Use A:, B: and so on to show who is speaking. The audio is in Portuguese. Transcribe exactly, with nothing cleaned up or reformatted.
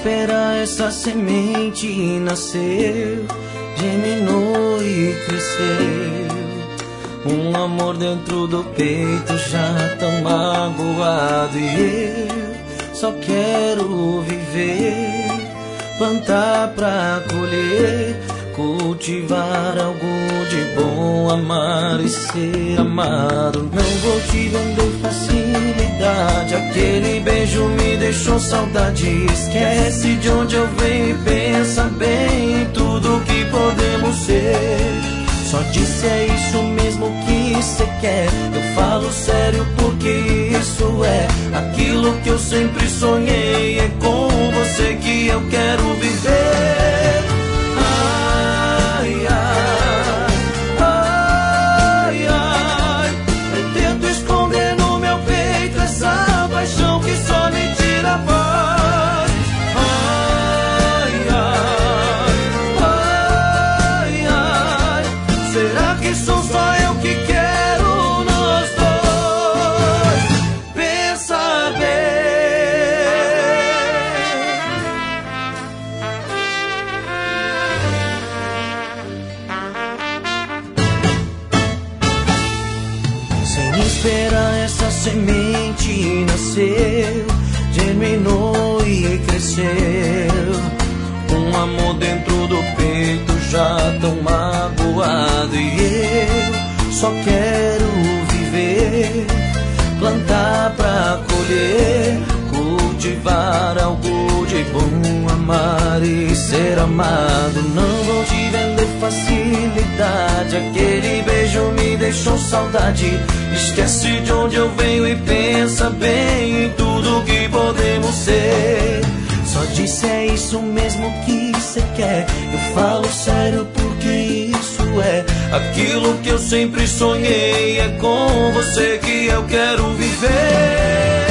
A: espera essa semente nasceu, germinou e cresceu. Um amor dentro do peito já tão magoado, e eu só quero viver, plantar pra colher, cultivar algo de bom, amar e ser amado. Não vou te vender facilidade, aquele beijo me deixou saudade. Esquece de onde eu venho e pensa bem em tudo que podemos ser. Só disse é isso mesmo que cê quer, eu falo sério porque isso é aquilo que eu sempre sonhei. É com você que eu quero viver. Ai, ai, ai, ai, eu tento esconder no meu peito essa paixão que só me tira a paz. Ai, ai, ai, ai, será que sou só eu que quero nós dois? Pensa bem. Sem esperar essa semente nasceu, germinou e cresceu. Um amor dentro do peito já tão magoado, e eu só quero viver, plantar pra colher, cultivar algo de bom, amar e ser amado. Não vou te vender facilidade, aquele beijo me deixou saudade. Esquece de onde eu venho e pensa bem em tudo que podemos ser. Só disse é isso mesmo que cê quer, eu falo sério porque isso é aquilo que eu sempre sonhei. É com você que eu quero viver.